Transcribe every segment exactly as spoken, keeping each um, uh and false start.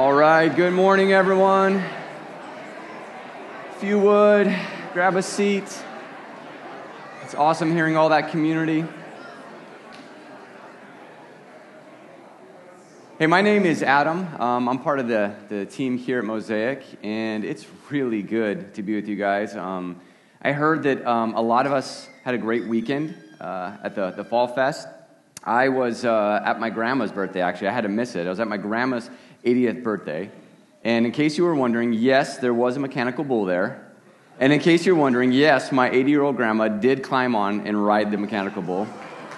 All right, good morning, everyone. If you would, grab a seat. It's awesome hearing all that community. Hey, my name is Adam. Um, I'm part of the, the team here at Mosaic, and it's really good to be with you guys. Um, I heard that um, a lot of us had a great weekend uh, at the, the Fall Fest. I was uh, at my grandma's birthday, actually. I had to miss it. I was at my grandma's eightieth birthday. And in case you were wondering, yes, there was a mechanical bull there. And in case you're wondering, yes, my eighty-year-old grandma did climb on and ride the mechanical bull.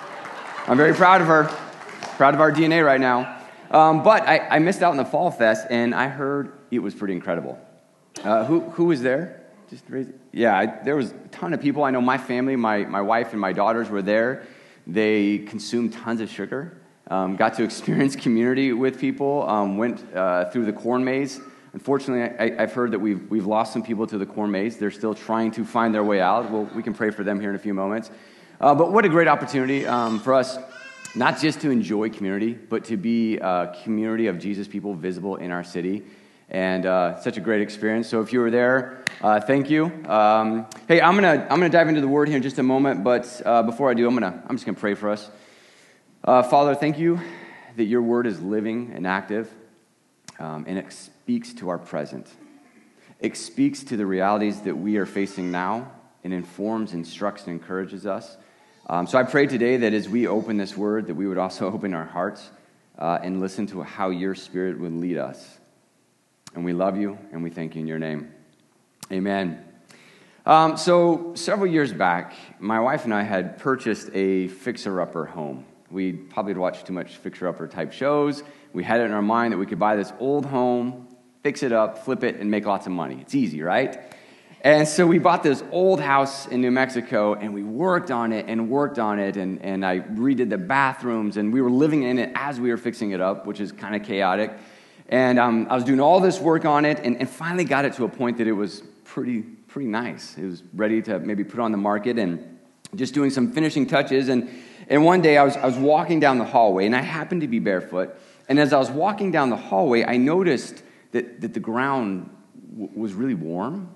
I'm very proud of her. Proud of our D N A right now. Um, but I, I missed out on the Fall Fest, and I heard it was pretty incredible. Uh, who who was there? Just raise it. Yeah, I, there was a ton of people. I know my family, my, my wife and my daughters were there. They consumed tons of sugar, um, got to experience community with people, um, went uh, through the corn maze. Unfortunately, I, I've heard that we've we've lost some people to the corn maze. They're still trying to find their way out. Well, we can pray for them here in a few moments. Uh, but what a great opportunity um, for us, not just to enjoy community, but to be a community of Jesus people visible in our city. And uh, such a great experience. So if you were there, uh, thank you. Um, hey, I'm gonna I'm gonna dive into the Word here in just a moment. But uh, before I do, I'm gonna I'm just gonna pray for us. Uh, Father, thank you that your Word is living and active, um, and it speaks to our present. It speaks to the realities that we are facing now, and informs, instructs, and encourages us. Um, so I pray today that as we open this Word, that we would also open our hearts uh, and listen to how your Spirit would lead us. And we love you, and we thank you in your name. Amen. Um, so several years back, my wife and I had purchased a fixer-upper home. We probably had watched too much fixer-upper type shows. We had it in our mind that we could buy this old home, fix it up, flip it, and make lots of money. It's easy, right? And so we bought this old house in New Mexico, and we worked on it and worked on it, and, and I redid the bathrooms, and we were living in it as we were fixing it up, which is kind of chaotic. And um, I was doing all this work on it, and, and finally got it to a point that it was pretty pretty nice. It was ready to maybe put on the market, and just doing some finishing touches. And, and one day I was I was walking down the hallway, and I happened to be barefoot. And as I was walking down the hallway, I noticed that, that the ground w- was really warm.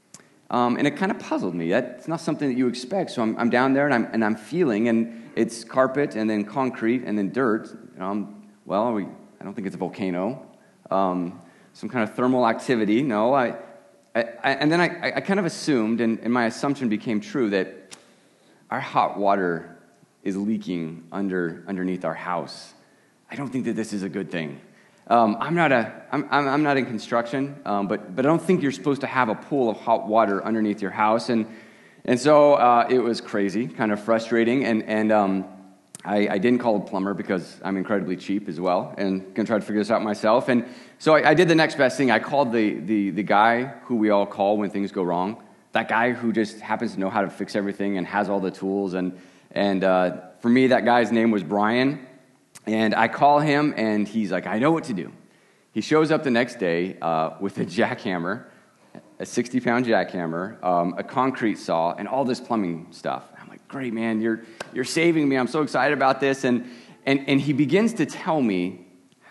Um, and it kind of puzzled me. That's not something that you expect. So I'm, I'm down there, and I'm and I'm feeling, and it's carpet, and then concrete, and then dirt. Um, well, we, I don't think it's a volcano. Um, some kind of thermal activity. No, I, I, I and then I, I kind of assumed, and, and my assumption became true, that our hot water is leaking under underneath our house. I don't think that this is a good thing. Um, I'm not a, I'm, I'm, I'm not in construction, um, but but I don't think you're supposed to have a pool of hot water underneath your house, and and so uh, it was crazy, kind of frustrating, and and. Um, I, I didn't call a plumber because I'm incredibly cheap as well, and going to try to figure this out myself. And so I, I did the next best thing. I called the, the the guy who we all call when things go wrong. That guy who just happens to know how to fix everything and has all the tools. And and uh, for me, that guy's name was Brian. And I call him, and he's like, I know what to do. He shows up the next day uh, with a jackhammer, a sixty-pound jackhammer, um, a concrete saw, and all this plumbing stuff. I'm like, great, man, you're you're saving me. I'm so excited about this. And and and he begins to tell me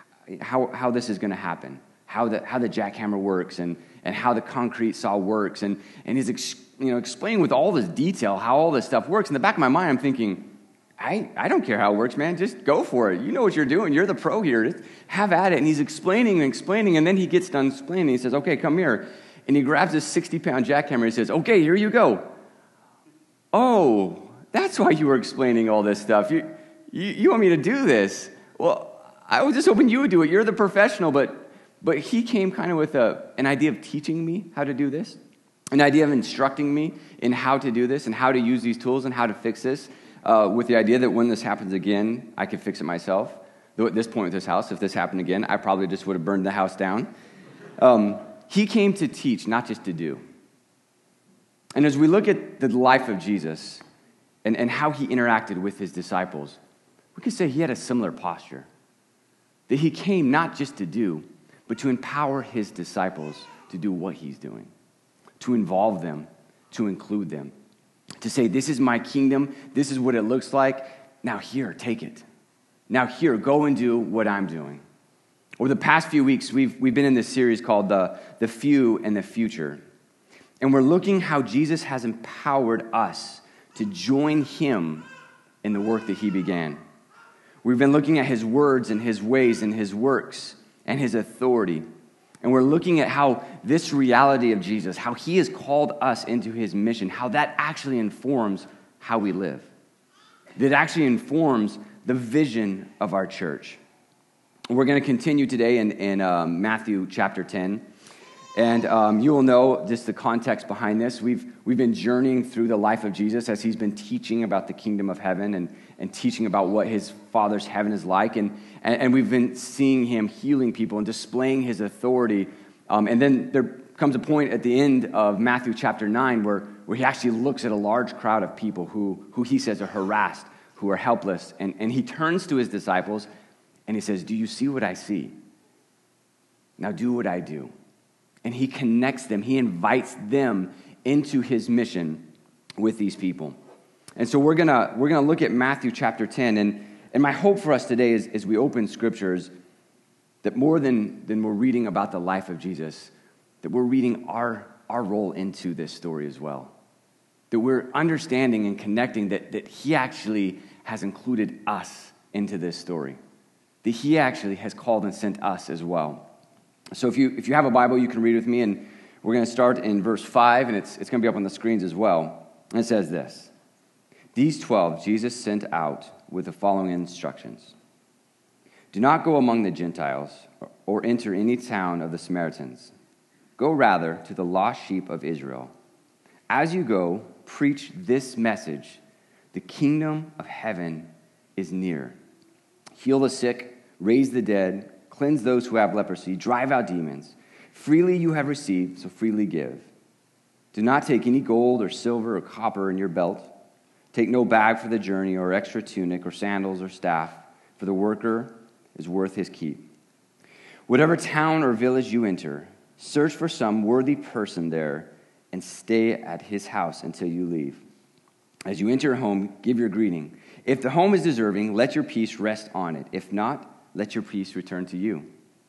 how how this is going to happen, how the how the jackhammer works, and and how the concrete saw works, and and he's ex, you know explaining with all this detail how all this stuff works. In the back of my mind, I'm thinking, I I don't care how it works, man. Just go for it. You know what you're doing. You're the pro here. Just have at it. And he's explaining and explaining, and then he gets done explaining. He says, okay, come here. And he grabs this sixty-pound jackhammer. He says, okay, here you go. Oh, that's why you were explaining all this stuff. You, you, you want me to do this? Well, I was just hoping you would do it. You're the professional. But but he came kind of with a, an idea of teaching me how to do this, an idea of instructing me in how to do this and how to use these tools and how to fix this, uh, with the idea that when this happens again, I could fix it myself. Though at this point with this house, if this happened again, I probably just would have burned the house down. Um He came to teach, not just to do. And as we look at the life of Jesus and, and how he interacted with his disciples, we can say he had a similar posture. That he came not just to do, but to empower his disciples to do what he's doing. To involve them, to include them. To say, this is my kingdom, this is what it looks like. Now here, take it. Now here, go and do what I'm doing. Over the past few weeks, we've, we've been in this series called the, the Few and the Future. And we're looking how Jesus has empowered us to join him in the work that he began. We've been looking at his words and his ways and his works and his authority. And we're looking at how this reality of Jesus, how he has called us into his mission, how that actually informs how we live. That actually informs the vision of our church. We're going to continue today in, in um, Matthew chapter ten. And um, you will know just the context behind this. We've, we've been journeying through the life of Jesus as he's been teaching about the kingdom of heaven and, and teaching about what his Father's heaven is like. And, and, and we've been seeing him healing people and displaying his authority. Um, and then there comes a point at the end of Matthew chapter nine where, where he actually looks at a large crowd of people who, who he says are harassed, who are helpless. And, and he turns to his disciples and he says, "Do you see what I see? Now do what I do." And he connects them. He invites them into his mission with these people. And so we're gonna we're gonna look at Matthew chapter ten. And, and my hope for us today is as we open scriptures, that more than, than we're reading about the life of Jesus, that we're reading our, our role into this story as well. That we're understanding and connecting that, that he actually has included us into this story. That he actually has called and sent us as well. So if you if you have a Bible, you can read with me, and we're going to start in verse five, and it's, it's going to be up on the screens as well. And it says this: "These twelve Jesus sent out with the following instructions. Do not go among the Gentiles or, or enter any town of the Samaritans. Go rather to the lost sheep of Israel. As you go, preach this message: the kingdom of heaven is near. Heal the sick, raise the dead, cleanse those who have leprosy, drive out demons. Freely you have received, so freely give. Do not take any gold or silver or copper in your belt. Take no bag for the journey or extra tunic or sandals or staff, for the worker is worth his keep. Whatever town or village you enter, search for some worthy person there and stay at his house until you leave. As you enter home, give your greeting. If the home is deserving, let your peace rest on it. If not, let your peace return to you.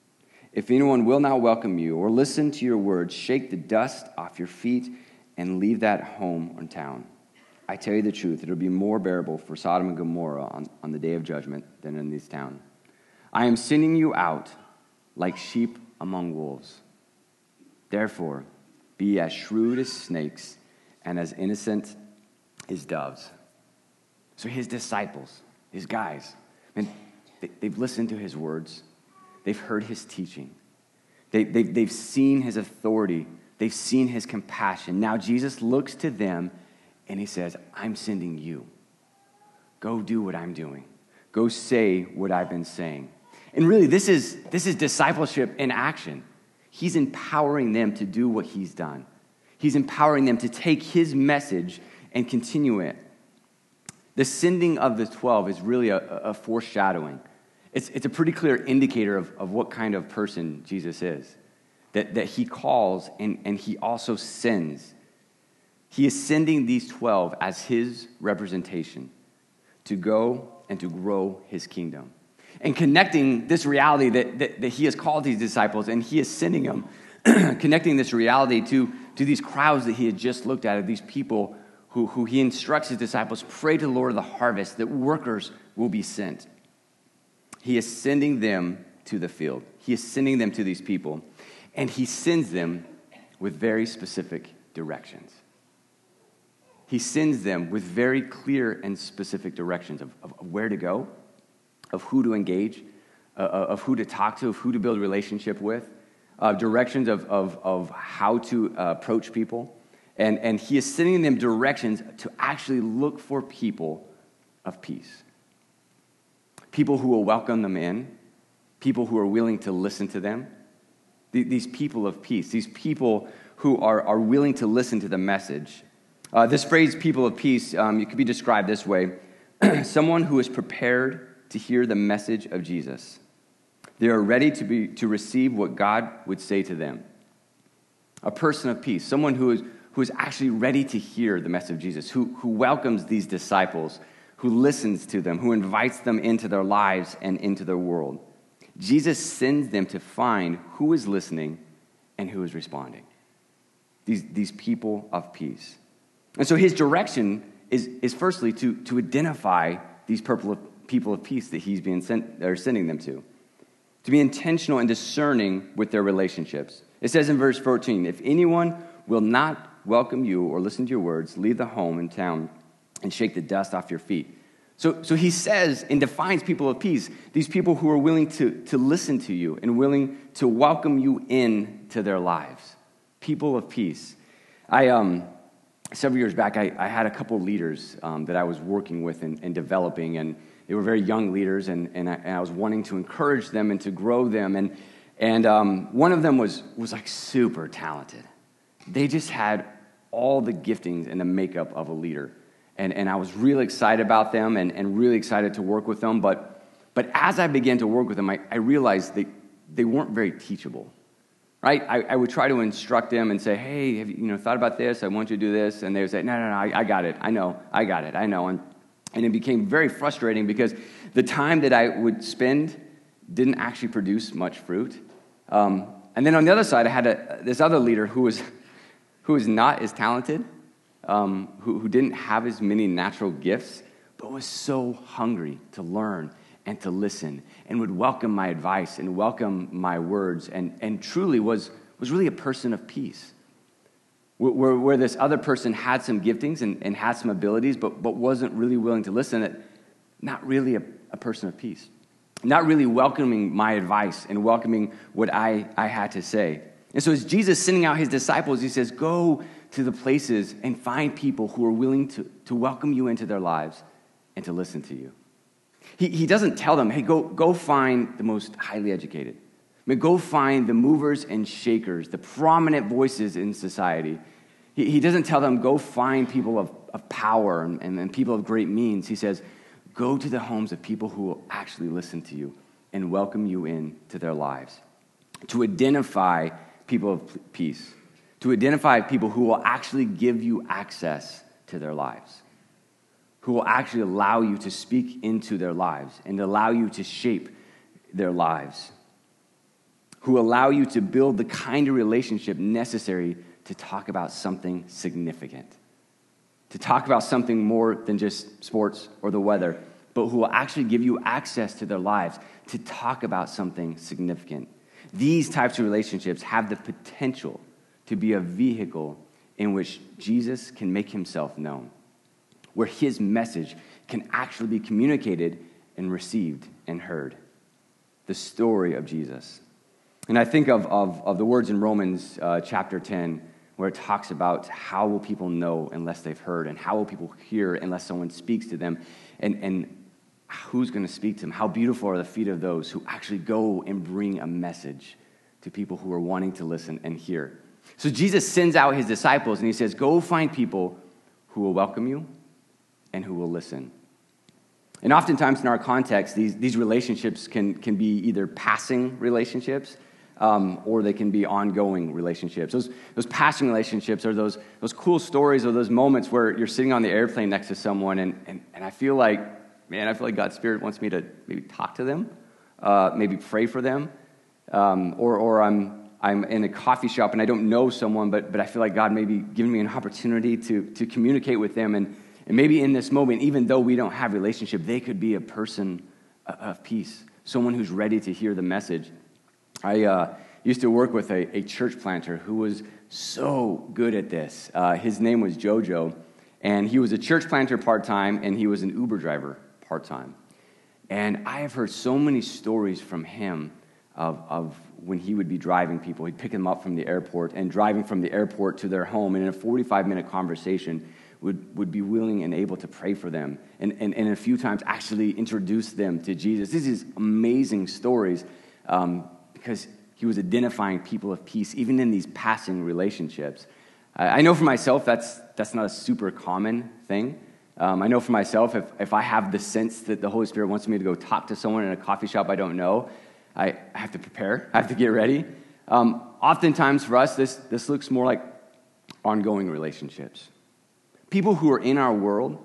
If anyone will not welcome you or listen to your words, shake the dust off your feet and leave that home or town. I tell you the truth, it will be more bearable for Sodom and Gomorrah on, on the day of judgment than in this town. I am sending you out like sheep among wolves. Therefore, be as shrewd as snakes and as innocent as doves." So his disciples, his guys, man, they, they've listened to his words. They've heard his teaching. They, they, they've seen his authority. They've seen his compassion. Now Jesus looks to them and he says, "I'm sending you. Go do what I'm doing. Go say what I've been saying." And really, this is, this is discipleship in action. He's empowering them to do what he's done. He's empowering them to take his message and continue it. The sending of the twelve is really a, a foreshadowing. It's, it's a pretty clear indicator of, of what kind of person Jesus is. That, that he calls and, and he also sends. He is sending these twelve as his representation to go and to grow his kingdom. And connecting this reality that, that, that he has called these disciples and he is sending them, connecting this reality to, to these crowds that he had just looked at, of these people who, who he instructs his disciples, pray to the Lord of the harvest that workers will be sent. He is sending them to the field. He is sending them to these people. And he sends them with very specific directions. He sends them with very clear and specific directions of, of where to go, of who to engage, uh, of who to talk to, of who to build a relationship with, uh, directions of, of, of how to uh, approach people. And, and he is sending them directions to actually look for people of peace. People who will welcome them in, people who are willing to listen to them, these people of peace, these people who are, are willing to listen to the message. Uh, this phrase, people of peace, um, it could be described this way: someone who is prepared to hear the message of Jesus. They are ready to be to receive what God would say to them. A person of peace, someone who is who is actually ready to hear the message of Jesus, who, who welcomes these disciples, who listens to them, who invites them into their lives and into their world. Jesus sends them to find who is listening and who is responding. These, these people of peace. And so his direction is, is firstly to, to identify these people of, people of peace that he's being sent, or sending them to. To be intentional and discerning with their relationships. It says in verse fourteen, if anyone will not welcome you or listen to your words, leave the home and town and shake the dust off your feet. So, so he says and defines people of peace, these people who are willing to, to listen to you and willing to welcome you in to their lives. People of peace. I um several years back, I, I had a couple leaders um, that I was working with and, and developing, and they were very young leaders, and, and, I, and I was wanting to encourage them and to grow them. And and um, one of them was was like super talented. They just had all the giftings and the makeup of a leader. And, and I was really excited about them and, and really excited to work with them. But but as I began to work with them, I, I realized they, they weren't very teachable. Right? I, I would try to instruct them and say, hey, have you, you know, thought about this? I want you to do this. And they would say, no, no, no, I, I got it. I know. I got it. I know. And, and it became very frustrating because the time that I would spend didn't actually produce much fruit. Um, and then on the other side, I had a, this other leader who was who was not as talented, um, who, who didn't have as many natural gifts, but was so hungry to learn and to listen, and would welcome my advice and welcome my words, and, and truly was, was really a person of peace. Where, where this other person had some giftings and, and had some abilities, but, but wasn't really willing to listen, that not really a, a person of peace. Not really welcoming my advice and welcoming what I, I had to say. And so as Jesus sending out his disciples, he says, go to the places and find people who are willing to, to welcome you into their lives and to listen to you. He, he doesn't tell them, hey, go, go find the most highly educated. I mean, go find the movers and shakers, the prominent voices in society. He, he doesn't tell them, go find people of, of power and, and, and people of great means. He says, go to the homes of people who will actually listen to you and welcome you in to their lives. To identify people of peace. To identify people who will actually give you access to their lives. Who will actually allow you to speak into their lives and allow you to shape their lives. Who allow you to build the kind of relationship necessary to talk about something significant. To talk about something more than just sports or the weather, but who will actually give you access to their lives to talk about something significant. These types of relationships have the potential to be a vehicle in which Jesus can make himself known, where his message can actually be communicated and received and heard. The story of Jesus. And I think of, of, of the words in Romans uh, chapter ten, where it talks about how will people know unless they've heard, and how will people hear unless someone speaks to them, and, and who's going to speak to them? How beautiful are the feet of those who actually go and bring a message to people who are wanting to listen and hear. So Jesus sends out his disciples, and he says, go find people who will welcome you and who will listen. And oftentimes in our context, these, these relationships can, can be either passing relationships, Um, or they can be ongoing relationships. Those those passing relationships are those those cool stories or those moments where you're sitting on the airplane next to someone, and and, and I feel like, man, I feel like God's Spirit wants me to maybe talk to them, uh, maybe pray for them, um, or or I'm I'm in a coffee shop and I don't know someone, but but I feel like God may be giving me an opportunity to to communicate with them, and and maybe in this moment, even though we don't have a relationship, they could be a person of peace, someone who's ready to hear the message. I uh, used to work with a, a church planter who was so good at this. Uh, his name was Jojo, and he was a church planter part-time, and he was an Uber driver part-time. And I have heard so many stories from him of, of when he would be driving people. He'd pick them up from the airport, and driving from the airport to their home, and in a forty-five minute conversation, would, would be willing and able to pray for them, and, and, and a few times actually introduce them to Jesus. These are amazing stories, um, because he was identifying people of peace, even in these passing relationships. I know for myself, that's that's not a super common thing. Um, I know for myself, if, if I have the sense that the Holy Spirit wants me to go talk to someone in a coffee shop I don't know, I have to prepare, I have to get ready. Um, oftentimes for us, this, this looks more like ongoing relationships. People who are in our world,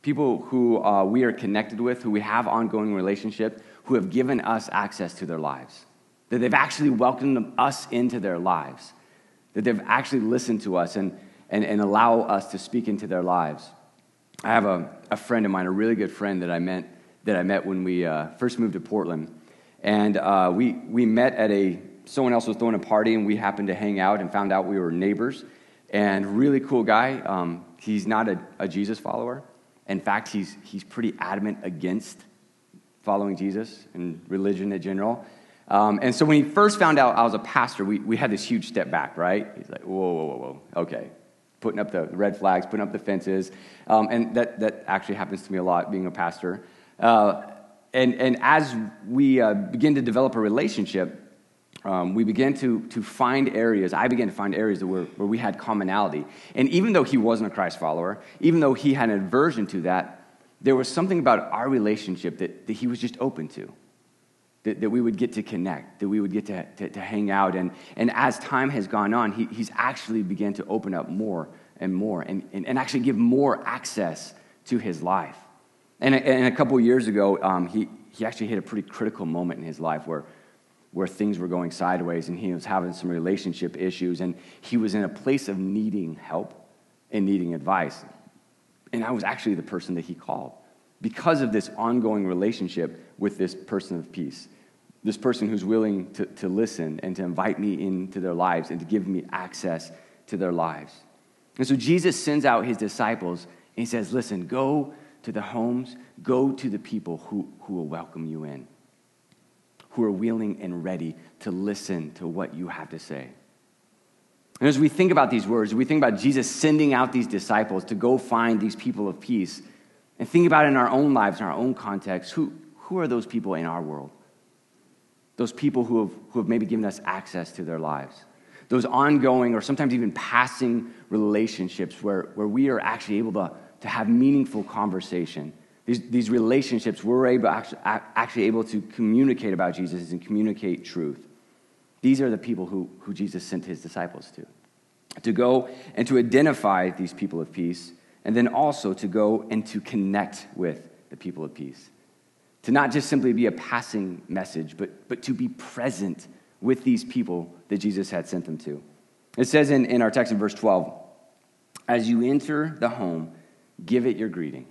people who uh, we are connected with, who we have ongoing relationship, who have given us access to their lives, that they've actually welcomed us into their lives, that they've actually listened to us and, and, and allow us to speak into their lives. I have a, a friend of mine, a really good friend that I met that I met when we uh, first moved to Portland, and uh, we we met at a someone else was throwing a party, and we happened to hang out and found out we were neighbors. And really cool guy. Um, he's not a, a Jesus follower. In fact, he's he's pretty adamant against following Jesus and religion in general. Um, and so when he first found out I was a pastor, we, we had this huge step back, right? He's like, whoa, whoa, whoa, whoa, okay. Putting up the red flags, putting up the fences. Um, and that, that actually happens to me a lot, being a pastor. Uh, and, and as we uh, begin to develop a relationship, um, we began to, to find areas, I began to find areas where, where we had commonality. And even though he wasn't a Christ follower, even though he had an aversion to that, there was something about our relationship that, that he was just open to. That, that we would get to connect, that we would get to, to, to hang out. And, and as time has gone on, he, he's actually began to open up more and more and, and, and actually give more access to his life. And, and a couple years ago, um, he, he actually hit a pretty critical moment in his life where, where things were going sideways and he was having some relationship issues and he was in a place of needing help and needing advice. And I was actually the person that he called because of this ongoing relationship with this person of peace. This person who's willing to, to listen and to invite me into their lives and to give me access to their lives. And so Jesus sends out his disciples and he says, listen, go to the homes, go to the people who, who will welcome you in, who are willing and ready to listen to what you have to say. And as we think about these words, we think about Jesus sending out these disciples to go find these people of peace and think about in our own lives, in our own context, who, who are those people in our world? Those people who have, who have maybe given us access to their lives. Those ongoing or sometimes even passing relationships where, where we are actually able to, to have meaningful conversation. These, these relationships, we're able, actually, actually able to communicate about Jesus and communicate truth. These are the people who, who Jesus sent his disciples to. To go and to identify these people of peace, and then also to go and to connect with the people of peace. To not just simply be a passing message, but, but to be present with these people that Jesus had sent them to. It says in, in our text in verse twelve, as you enter the home, give it your greeting.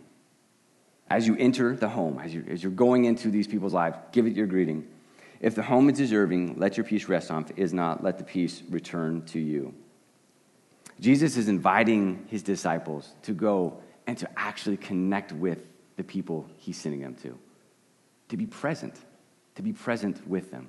As you enter the home, as you're, as you're going into these people's lives, give it your greeting. If the home is deserving, let your peace rest on. If it is not, let the peace return to you. Jesus is inviting his disciples to go and to actually connect with the people he's sending them to. To be present, to be present with them.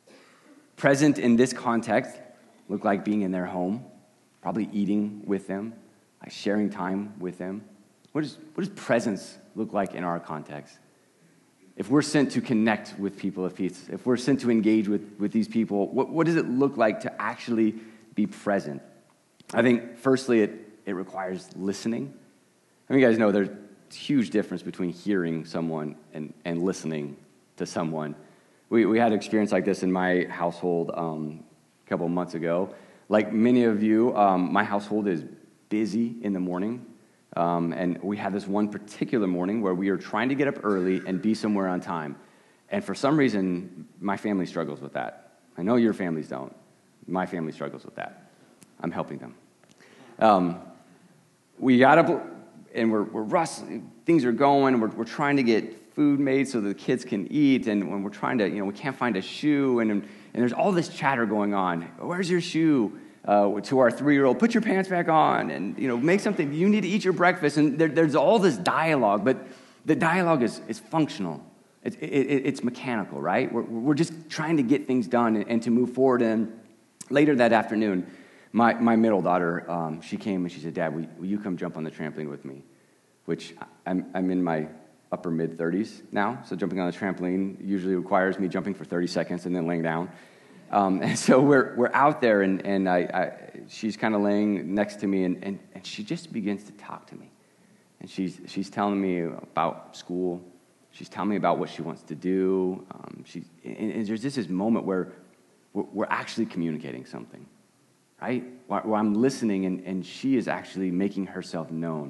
Present in this context look like being in their home, probably eating with them, like sharing time with them. What, is, what does presence look like in our context? If we're sent to connect with people of peace, if we're sent to engage with, with these people, what, what does it look like to actually be present? I think, firstly, it, it requires listening. I mean, you guys know there's a huge difference between hearing someone and, and listening to someone. We, we had an experience like this in my household um, a couple of months ago. Like many of you, um, my household is busy in the morning. Um, and we had this one particular morning where we were trying to get up early and be somewhere on time. And for some reason, my family struggles with that. I know your families don't. My family struggles with that. I'm helping them. Um, we got up and we're, we're rustling. Things are going. We're, we're trying to get food made so the kids can eat. And when we're trying to, you know, we can't find a shoe. And, and there's all this chatter going on. Where's your shoe? Uh, to our three-year-old, put your pants back on and, you know, make something. You need to eat your breakfast. And there, there's all this dialogue, but the dialogue is, is functional. It, it, it's mechanical, right? We're, we're just trying to get things done and, and to move forward. And later that afternoon, my, my middle daughter, um, she came and she said, Dad, will, will you come jump on the trampoline with me? Which I'm, I'm in my upper mid-thirties now, so jumping on the trampoline usually requires me jumping for thirty seconds and then laying down. Um, and so we're we're out there, and, and I, I she's kind of laying next to me, and, and, and she just begins to talk to me. And she's she's telling me about school. She's telling me about what she wants to do. Um, she, and, and there's just this moment where we're, we're actually communicating something, right? Where, where I'm listening, and, and she is actually making herself known.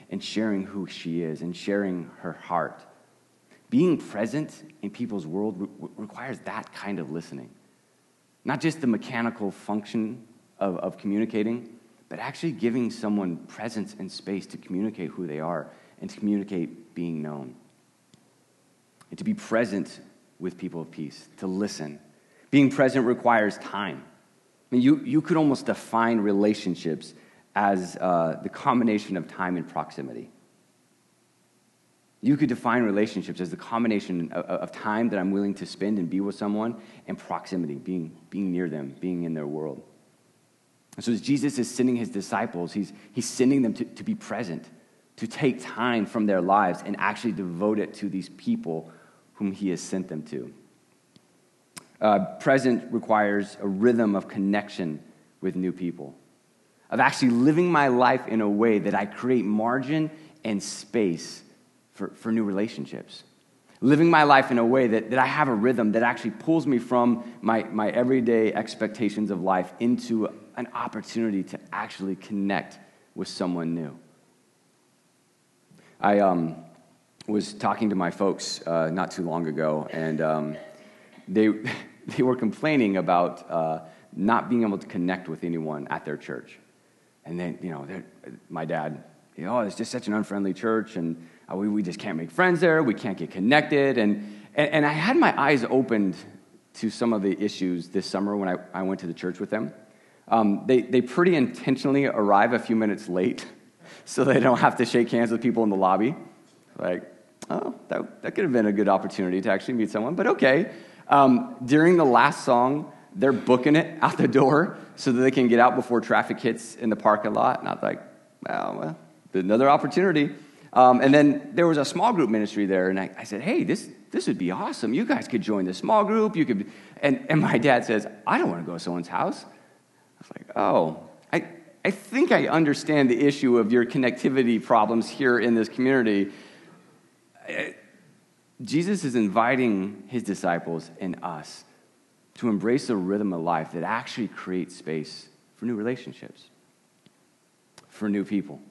and sharing who she is and sharing her heart. Being present in people's world re- requires that kind of listening. Not just the mechanical function of, of communicating, but actually giving someone presence and space to communicate who they are and to communicate being known. And to be present with people of peace, to listen. Being present requires time. I mean, you, you could almost define relationships as uh, the combination of time and proximity. You could define relationships as the combination of, of time that I'm willing to spend and be with someone and proximity, being, being near them, being in their world. And so as Jesus is sending his disciples, he's, he's sending them to, to be present, to take time from their lives and actually devote it to these people whom he has sent them to. Uh, present requires a rhythm of connection with new people, of actually living my life in a way that I create margin and space for, for new relationships. Living my life in a way that, that I have a rhythm that actually pulls me from my, my everyday expectations of life into an opportunity to actually connect with someone new. I um, was talking to my folks uh, not too long ago, and um, they... They were complaining about uh, not being able to connect with anyone at their church. And then, you know, my dad, you know, oh, it's just such an unfriendly church, and uh, we, we just can't make friends there, we can't get connected. And, and, and I had my eyes opened to some of the issues this summer when I, I went to the church with them. Um, they, they pretty intentionally arrive a few minutes late so they don't have to shake hands with people in the lobby. Like, oh, that, that could have been a good opportunity to actually meet someone, but okay. Um, during the last song, they're booking it out the door so that they can get out before traffic hits in the parking lot. And I was like, well, well another opportunity. Um, and then there was a small group ministry there, and I, I said, hey, this this would be awesome. You guys could join the small group. You could, and, and my dad says, I don't want to go to someone's house. I was like, oh, I, I think I understand the issue of your connectivity problems here in this community. I, Jesus is inviting his disciples and us to embrace a rhythm of life that actually creates space for new relationships, for new people,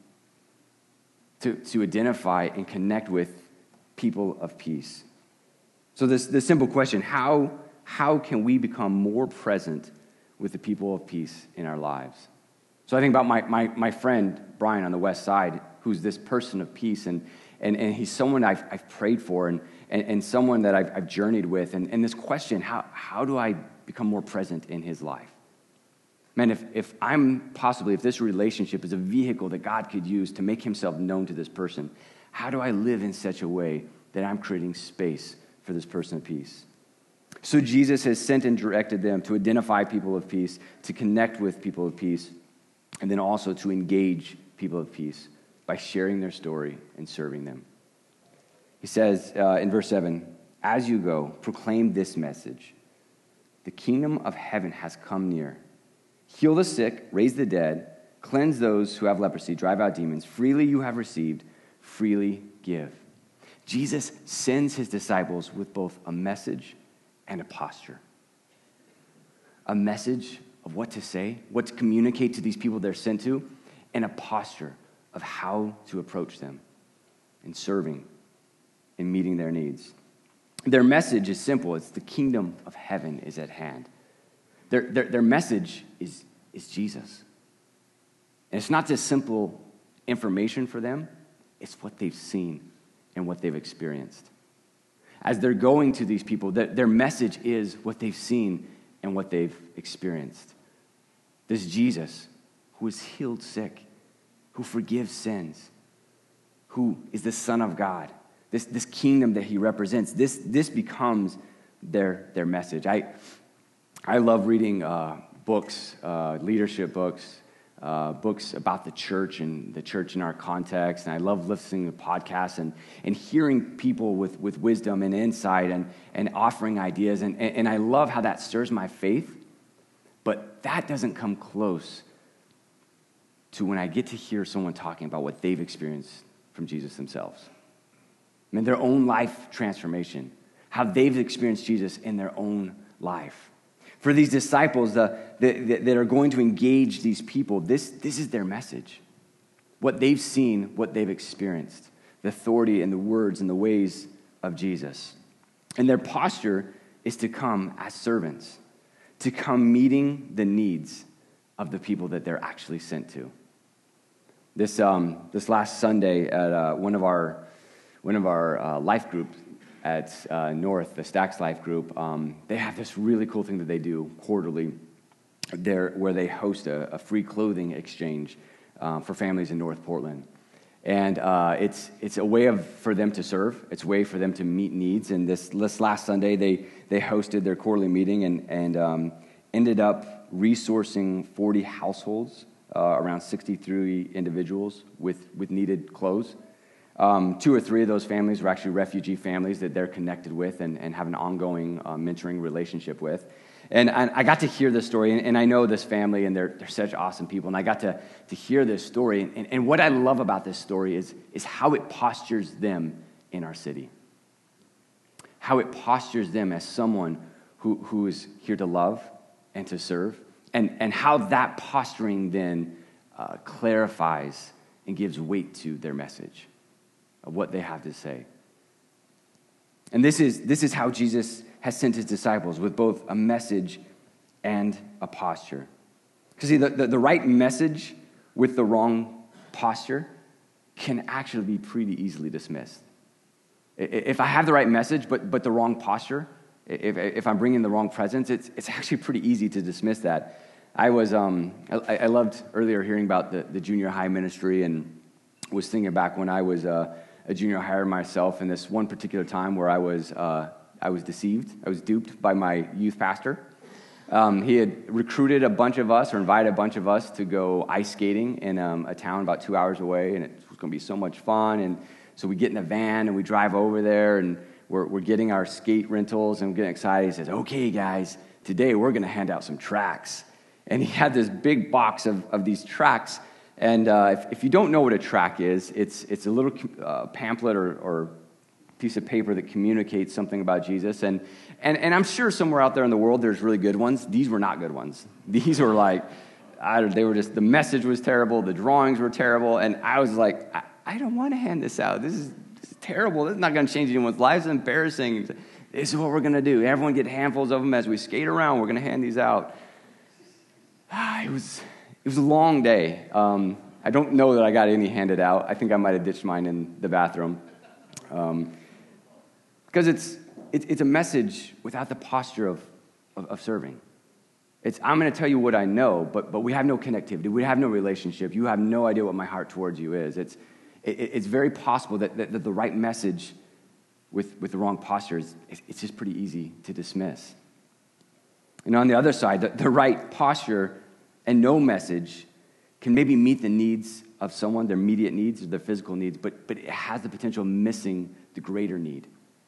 to, to identify and connect with people of peace. So this, this simple question, how, how can we become more present with the people of peace in our lives? So I think about my, my, my friend, Brian, on the west side, who's this person of peace, and, and, and he's someone I've, I've prayed for, and And, and someone that I've, I've journeyed with, and, and this question, how, how do I become more present in his life? Man, if, if I'm possibly, if this relationship is a vehicle that God could use to make himself known to this person, how do I live in such a way that I'm creating space for this person of peace? So Jesus has sent and directed them to identify people of peace, to connect with people of peace, and then also to engage people of peace by sharing their story and serving them. He says uh, in verse seven, as you go, proclaim this message. The kingdom of heaven has come near. Heal the sick, raise the dead, cleanse those who have leprosy, drive out demons. Freely you have received, freely give. Jesus sends his disciples with both a message and a posture. A message of what to say, what to communicate to these people they're sent to, and a posture of how to approach them in serving, in meeting their needs. Their message is simple. It's the kingdom of heaven is at hand. Their, their, their message is, is Jesus. And it's not just simple information for them. It's what they've seen and what they've experienced. As they're going to these people, their, their message is what they've seen and what they've experienced. This Jesus who has healed sick, who forgives sins, who is the Son of God, This, this kingdom that he represents, this, this becomes their, their message. I, I love reading uh, books, uh, leadership books, uh, books about the church and the church in our context, and I love listening to podcasts and, and hearing people with, with wisdom and insight and, and offering ideas, and, and I love how that stirs my faith, but that doesn't come close to when I get to hear someone talking about what they've experienced from Jesus themselves. I mean, their own life transformation, how they've experienced Jesus in their own life. For these disciples uh, that, that are going to engage these people, this, this is their message. what they've seen, what they've experienced, the authority and the words and the ways of Jesus. And their posture is to come as servants, to come meeting the needs of the people that they're actually sent to. This um, this last Sunday at uh, one of our one of our uh, life groups at uh, North, the Stacks Life Group, um, they have this really cool thing that they do quarterly, there where they host a, a free clothing exchange uh, for families in North Portland. And uh, it's it's a way of for them to serve. It's a way for them to meet needs. And this, this last Sunday, they they hosted their quarterly meeting and and um, ended up resourcing forty households, uh, around sixty-three individuals with with needed clothes. Um, two or three of those families were actually refugee families that they're connected with and, and have an ongoing uh, mentoring relationship with. And, and I got to hear this story, and, and I know this family, and they're, they're such awesome people, and I got to, to hear this story. And, and what I love about this story is, is how it postures them in our city, how it postures them as someone who, who is here to love and to serve, and, and how that posturing then uh, clarifies and gives weight to their message of what they have to say. And this is this is how Jesus has sent his disciples, with both a message and a posture. Because see, the, the, the right message with the wrong posture can actually be pretty easily dismissed. If I have the right message but but the wrong posture, if if I'm bringing the wrong presence, it's it's actually pretty easy to dismiss that. I was um I, I loved earlier hearing about the, the junior high ministry, and was thinking back when I was uh, a junior hire myself, and this one particular time where I was uh, I was deceived, I was duped by my youth pastor. Um, he had recruited a bunch of us, or invited a bunch of us, to go ice skating in um, a town about two hours away, and it was going to be so much fun. And so we get in a van and we drive over there, and we're we're getting our skate rentals, and we're getting excited. He says, "Okay, guys, today we're going to hand out some tracks." And he had this big box of of these tracks. And uh, if, if you don't know what a track is, it's it's a little uh, pamphlet or, or piece of paper that communicates something about Jesus. And, and and I'm sure somewhere out there in the world there's really good ones. These were not good ones. These were like, I, they were just, the message was terrible, the drawings were terrible, and I was like, I, I don't want to hand this out. This is, this is terrible. This is not going to change anyone's lives. It's embarrassing. This is what we're going to do. Everyone get handfuls of them as we skate around. We're going to hand these out. Ah, it was... It was a long day. Um, I don't know that I got any handed out. I think I might have ditched mine in the bathroom. Um, because it's, it's it's a message without the posture of, of, of serving. It's, I'm going to tell you what I know, but but we have no connectivity. We have no relationship. You have no idea what my heart towards you is. It's it, it's very possible that, that, that the right message with, with the wrong posture is it's just pretty easy to dismiss. And on the other side, the, the right posture and no message can maybe meet the needs of someone, their immediate needs or their physical needs, but, but it has the potential of missing the greater need.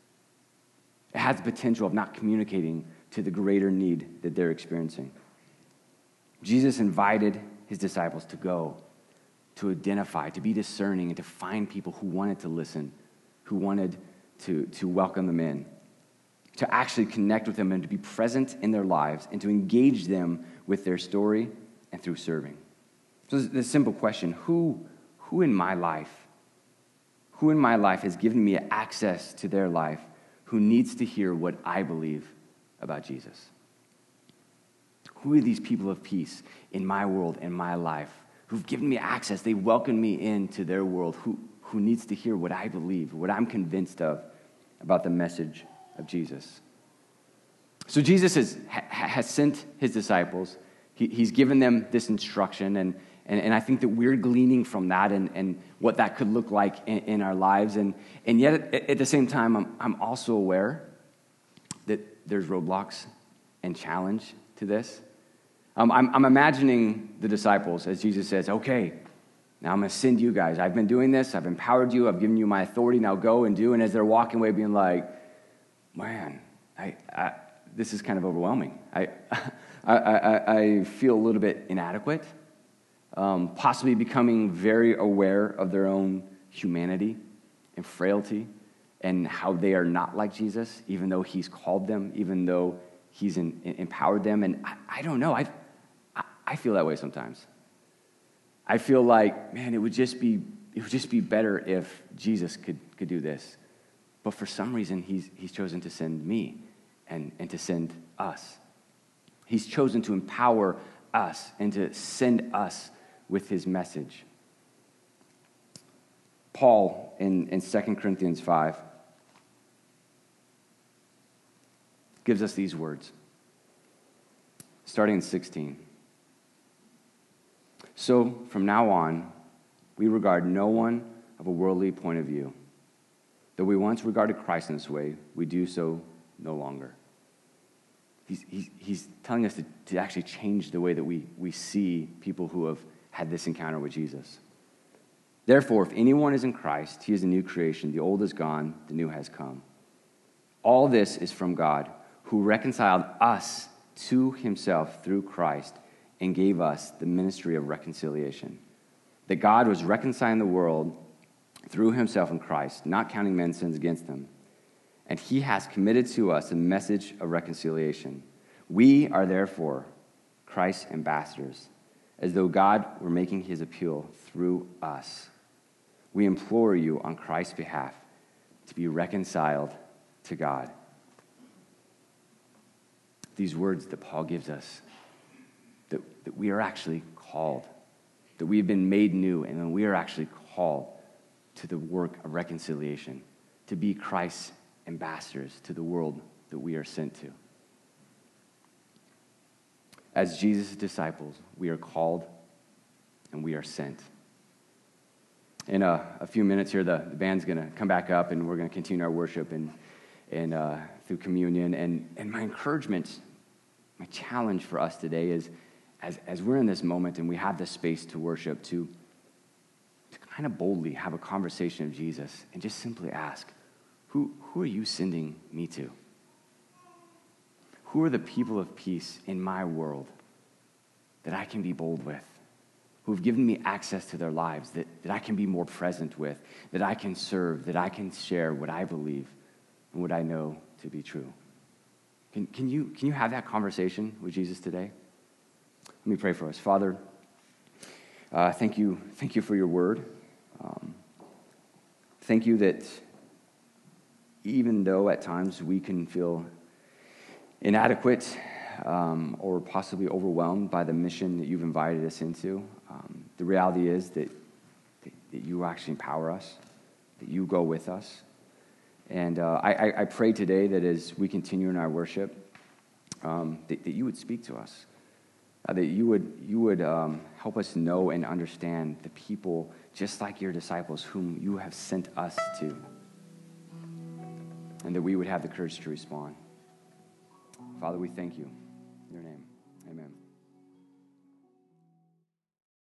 It has the potential of not communicating to the greater need that they're experiencing. Jesus invited his disciples to go, to identify, to be discerning, and to find people who wanted to listen, who wanted to, to welcome them in, to actually connect with them and to be present in their lives and to engage them with their story and through serving. So this simple question, who, who in my life, who in my life has given me access to their life who needs to hear what I believe about Jesus? Who are these people of peace in my world, in my life, who've given me access, they welcome me into their world, who, who needs to hear what I believe, what I'm convinced of about the message of Jesus? So Jesus has, has sent his disciples. He, he's given them this instruction, and, and, and I think that we're gleaning from that and, and what that could look like in, in our lives. And, and yet, at, at the same time, I'm, I'm also aware that there's roadblocks and challenge to this. Um, I'm, I'm imagining the disciples as Jesus says, okay, now I'm going to send you guys. I've been doing this. I've empowered you. I've given you my authority. Now go and do. And as they're walking away being like, man, I, I this is kind of overwhelming. I, I, I, I feel a little bit inadequate, um, possibly becoming very aware of their own humanity and frailty and how they are not like Jesus, even though he's called them, even though he's in, in, empowered them. And I, I don't know. I, I feel that way sometimes. I feel like, man, it would just be it would just be better if Jesus could, could do this. But for some reason, he's, he's chosen to send me and, and to send us. He's chosen to empower us and to send us with his message. Paul, in, in Second Corinthians five, gives us these words, starting in sixteen. So, from now on, we regard no one of a worldly point of view. Though we once regarded Christ in this way, we do so no longer. He's, he's, he's telling us to, to actually change the way that we, we see people who have had this encounter with Jesus. Therefore, if anyone is in Christ, he is a new creation. The old is gone, the new has come. All this is from God, who reconciled us to himself through Christ and gave us the ministry of reconciliation. That God was reconciling the world through himself in Christ, not counting men's sins against them. And he has committed to us a message of reconciliation. We are therefore Christ's ambassadors, as though God were making his appeal through us. We implore you on Christ's behalf to be reconciled to God. These words that Paul gives us, that, that we are actually called, that we have been made new, and then we are actually called to the work of reconciliation, to be Christ's ambassadors to the world that we are sent to. As Jesus' disciples, we are called and we are sent. In a, a few minutes here, the, the band's going to come back up and we're going to continue our worship and, and uh, through communion. And, and my encouragement, my challenge for us today is as, as we're in this moment and we have the space to worship, to, to kind of boldly have a conversation of Jesus and just simply ask, who, who are you sending me to? Who are the people of peace in my world that I can be bold with, who have given me access to their lives, that, that I can be more present with, that I can serve, that I can share what I believe and what I know to be true? Can, can, you, can you have that conversation with Jesus today? Let me pray for us. Father, uh, thank you, thank you for your word. Um, thank you that even though at times we can feel inadequate um, or possibly overwhelmed by the mission that you've invited us into, um, the reality is that, that, that you actually empower us, that you go with us. And uh, I, I pray today that as we continue in our worship, um, that, that you would speak to us, uh, that you would, you would um, help us know and understand the people just like your disciples whom you have sent us to, and that we would have the courage to respond. Father, we thank you in your name.